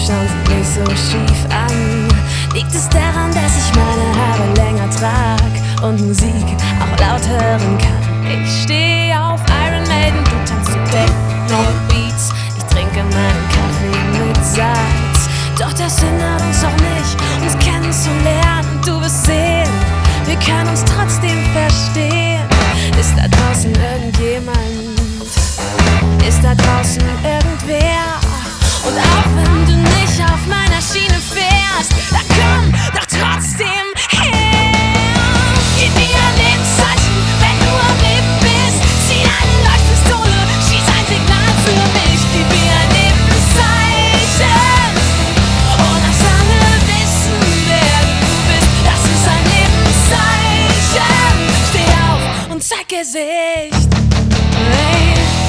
schauen sie mich so schief an. Liegt es daran, dass ich meine Haare länger trag und Musik auch laut hören kann? Ich stehe auf Iron Maiden, du tanzt zu Techno-Beats. Ich trinke meinen Kaffee mit Salz. Doch das hindert uns doch nicht, uns kennenzulernen. Du wirst sehen, wir können uns trotzdem verstehen. Ist da draußen irgendjemand? Ist da draußen irgendwer? Und auch wenn du nicht auf meiner Schiene fährst, dann komm doch trotzdem her. Gib mir ein Lebenszeichen, wenn du am Leben bist. Zieh deine Leuchtpistole, schieß ein Signal für mich. Gib mir ein Lebenszeichen und lass alle wissen, wer du bist. Das ist ein Lebenszeichen. Steh auf und zeig Gesicht. Hey.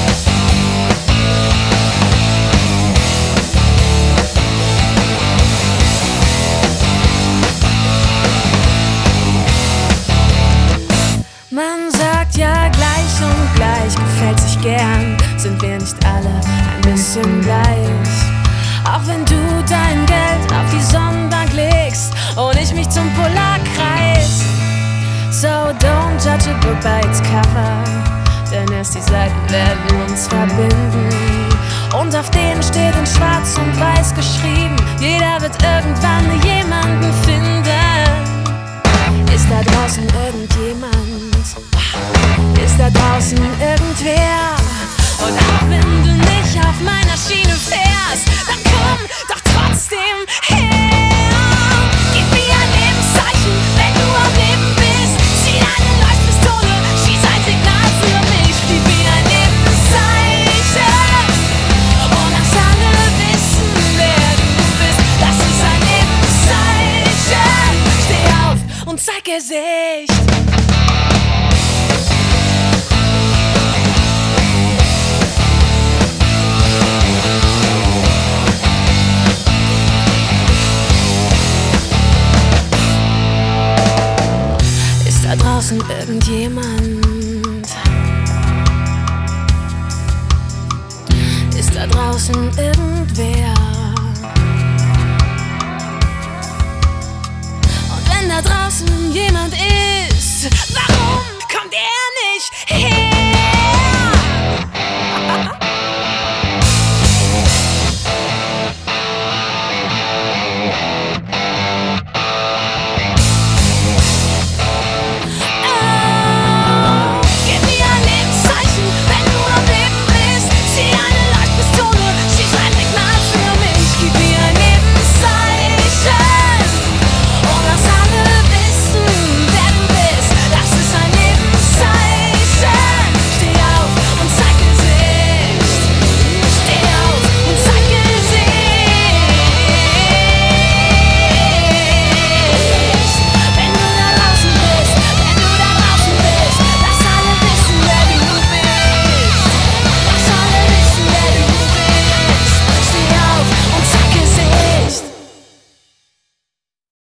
Man sagt ja, gleich und gleich gefällt sich gern. Sind wir nicht alle ein bisschen gleich? Auch wenn du dein Geld auf die Sonnenbank legst und ich mich zum Polarkreis. So don't judge a book by its cover, denn erst die Seiten werden uns verbinden. Und auf denen steht in schwarz und weiß geschrieben: Jeder wird irgendwann jemanden finden. Ist da draußen irgendjemand? Ist da draußen irgendwer? Und auch wenn du nicht auf meiner Schiene fährst, dann komm doch trotzdem her. Gib mir ein Lebenszeichen, wenn du am Leben bist. Zieh deine Leuchtpistole, schieß ein Signal für mich. Gib mir ein Lebenszeichen und lass alle wissen, wer du bist. Das ist ein Lebenszeichen. Steh auf und zeig Gesicht. Da draußen irgendjemand? Ist da draußen irgendjemand?